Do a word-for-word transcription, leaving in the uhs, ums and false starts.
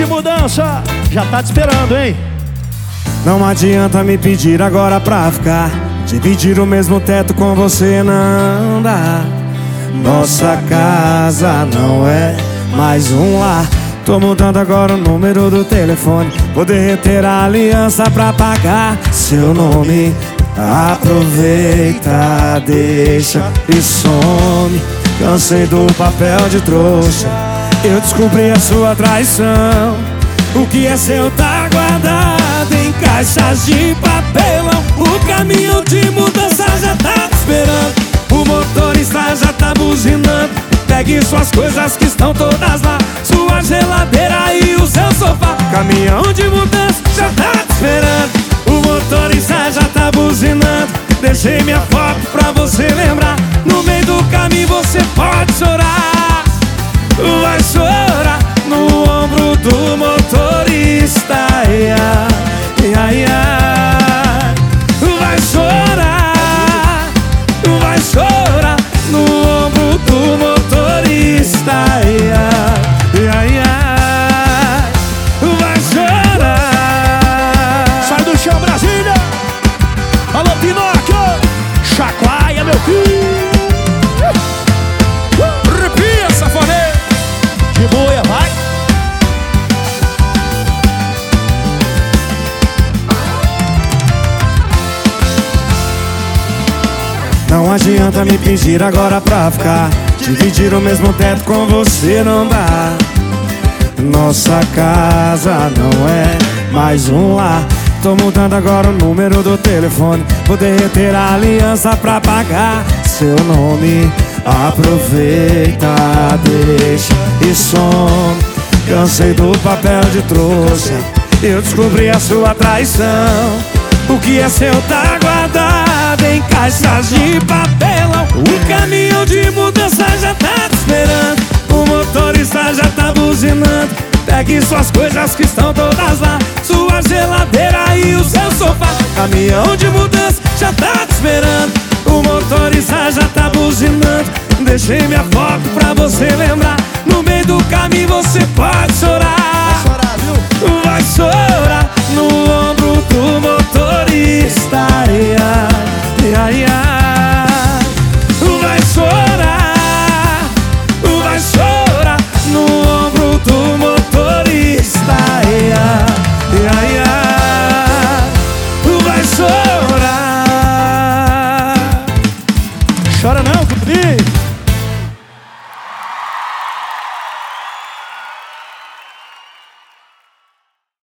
de mudança já tá te esperando, hein? Não adianta me pedir agora pra ficar. Dividir o mesmo teto com você não dá. Nossa casa não é mais um lar. Tô mudando agora o número do telefone. Vou derreter a aliança pra pagar seu nome. Aproveita, deixa e some. Cansei do papel de trouxa. Eu descobri a sua traição. O que é seu tá guardado em caixas de papelão. O caminhão de mudança já tá te esperando. O motorista já tá buzinando. Pegue suas coisas que estão todas lá. Sua geladeira e o seu sofá. Caminhão de mudança já tá te esperando. O motorista já tá buzinando. Deixei minha foto pra você lembrar. No meio do caminho você pode chorar. Vai chorar no ombro do motorista. Ia, ia, ia. Vai chorar, vai chorar no ombro do motorista. Ia, ia, ia. Vai chorar. Sai do chão, Brasília! Alô, Pinóquio! Chacoalha, meu filho! Arrepia, safoneiro! De boia, vai! Não adianta me pedir agora pra ficar. Dividir o mesmo teto com você não dá. Nossa casa não é mais um lar. Tô mudando agora o número do telefone. Vou derreter a aliança pra pagar seu nome. Aproveita, deixa e some. Cansei do papel de trouxa. Eu descobri a sua traição. O que é seu tá guardado em caixas de papelão. O caminhão de mudança já tá te esperando. O motorista já tá buzinando. Pegue suas coisas que estão todas lá. Sua geladeira e o seu sofá. Caminhão de mudança já tá te esperando. O motorista já tá buzinando. Deixei minha foto pra você lembrar. No meio do caminho você pode chorar. Vai chorar, viu? Vai chorar no ombro do motorista. Ia, ia, ia.